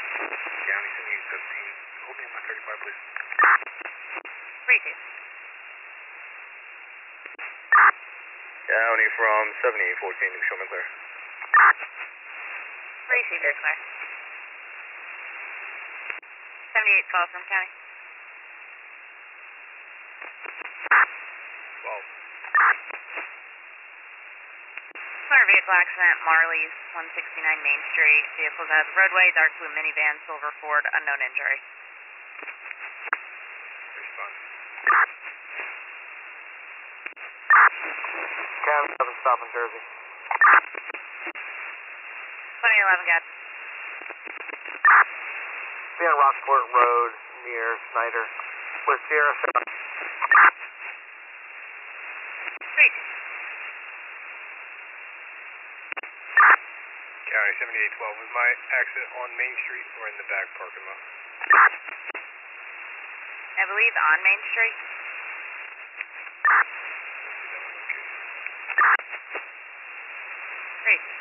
County 7817. Hold me on my 35, please. Appreciate it. County from 7814 to show me clear. Appreciate it, clear. 78 call from county. 12. Motor vehicle accident, Marley's, 169 Main Street. Vehicles out of the roadway, dark blue minivan, silver Ford, unknown injury. Respond. County 7 stop in Jersey. 2011, got Be on Rockport Road near Snyder with Sierra 7. County 7812. Was my accident on Main Street or in the back parking lot? I believe on Main Street. Great.